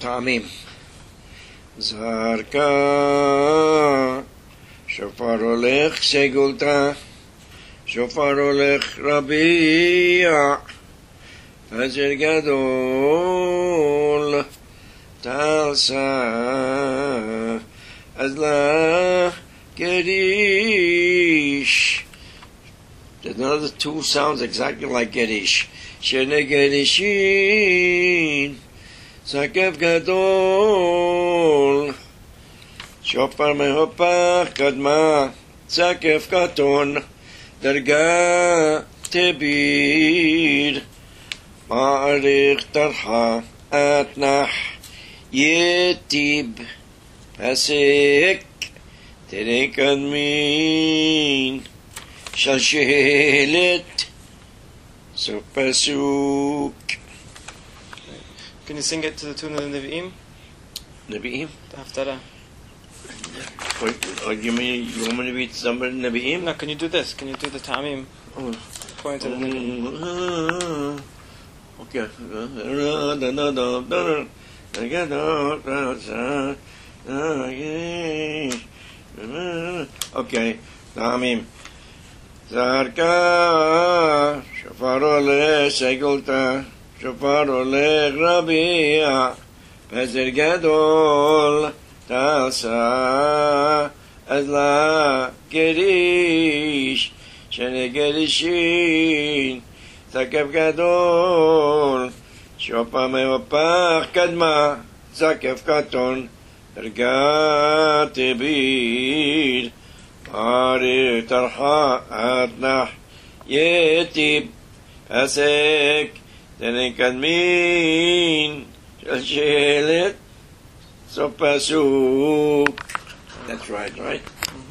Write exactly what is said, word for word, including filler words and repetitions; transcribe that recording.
טעמים. זרקה, שופר הולך סגולתה, שופר הולך רביע, פזר גדול, תלסה, אז לה גדיש. There's another two sounds exactly like Gedish. Shene Gedishin, Sakev Gadol, Shofar Mehopach Kadma, Sakev Katon, Derga Tebir, Ma'arich Tarha, Atnach, Yetib, Pasek, Terekadmin, Shalshelet, so pasuk. Can you sing it to the tune of the Nevi'im? Nevi'im? The Haftarah. Or you mean you want me to read some of the Nevi'im? No, can you do this? Can you do the Ta'amim? Oh. According to the Nevi'im. Okay. Okay. Ta'amim. זרקה, שופר הולך סגולתה, שופר הולך רביע, פזר גדול, תלסה, אז לה גדיש, שני גדישין, זקף גדול, שופר מהופך קדמה, זקף קטון, דרגה תביר, Ari tarha atnah yetib asek tenekadmin shalshelet so pasuk. That's right, right?